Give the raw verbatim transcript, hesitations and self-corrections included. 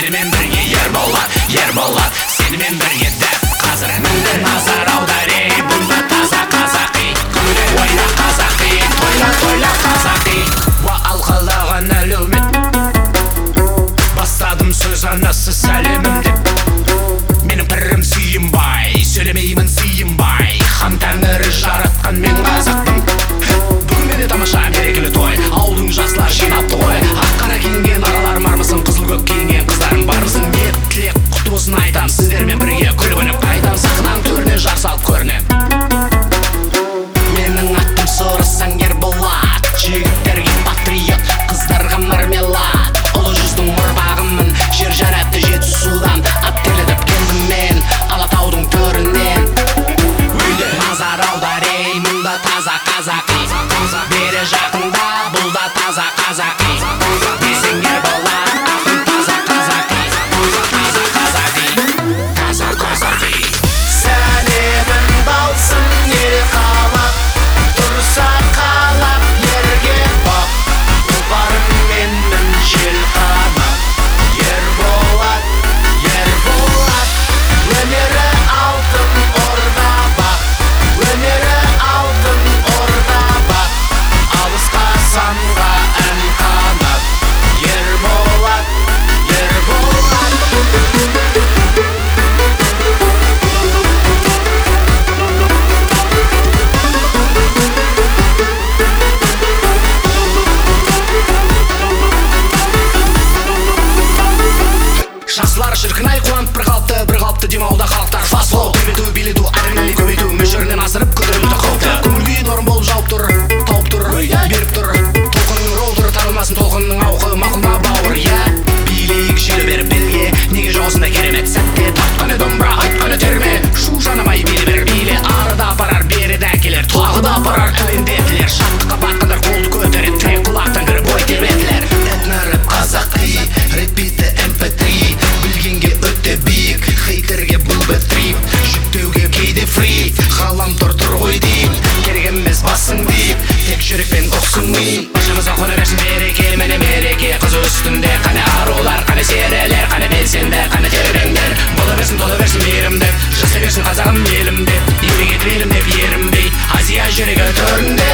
сенімен бірге Ерболат, Ерболат, сенімен бірге дәп қазір мінді назар аударей. Бұнда таза қазақи, күле ойна қазақи, тойла тойла қазақи. Уа алқалаған әлеумет, бастадым сөз анасы сәлемім деп. Менің пірім сүйімбай, сөйлемеймін сүйімбай, хан тәңірі жаратқан мен қазақпын. Бүгін менде тамаша берекелі той, ауылдың жасылар жинапты ғой. Аққара киінген ағаларым бармысың, қызыл көк киінген қыздарым бармысың. Ниет тілек құтты болсын айтам, сіздермен бірге күліп ойнап қайтам. Сахнаның төріне жар салып көрінем. Менің аттым сорысаң Ерболат, жігіттерге патриот, қыздарға мармелад. Ұлы жүздің ұрпағымын, жер жаратты жетісудан, ат теледіп келдім мен Алатаудың төрінен. Назар аударей, мұнда таза қазақи, бері жақында бұлда таза қазақи. Десең Ерболат, ақын таза қазақи, таза қазақи, таза қазақи. Сәлемін балсын ел қалап, тұрса қалап ерге бақ. Тұлпарым менің жел қанат, Ерболат, Ерболат. Өнері алтын орда бақ, өнері алтын орда бақ. Алысқа самға ән қанат, Ерболат, Ерболат. Жасылар шіркінай қуанып бір қалыпты, бір қалыпты демауда халықтар фаслоу. Көбейту, билету, әдімлі көбейту, мөлшерінен асырып көтерілді қауіпті. Көңіл күй норм болып жауып тұр, тауып тұр, беріп тұр. Толқынның рол тұры тарылмасын, толқынның ауқы мақылма бауыр, иә. Билейік желі беріп белге, неге жоғысында керемет сәтте. Тартқаны домбыра, айтқаны терме, шу жанымай биле бер биле. Арыда апарар, береді әкелер, тұлағыда апарар, төбендетілер. Шаттыққа батқандар қолды көтерет, тірек құлақтан кіріп ой тербетілер. Этно-рэп қазақи, репиті эм пэ три, білгенге өте биік, хейтерге бұл бәттрип. Жүктеуге кейде фри, ғаламтор тұр ғой дейм. Керек емес басың дейм, тек жүрекпен ұқсын миым. Башымызға қона берсін береке, міне мереке. Қызы үстінде қане арулар, қане серелер, қане белсендер, қане тереңдер. Бола берсін, тола берсін мейірімдеп, жасай берсін қазағым елімдеп. Еңбек етіп елім деп ерінбей, Азия жүрегі төрінде.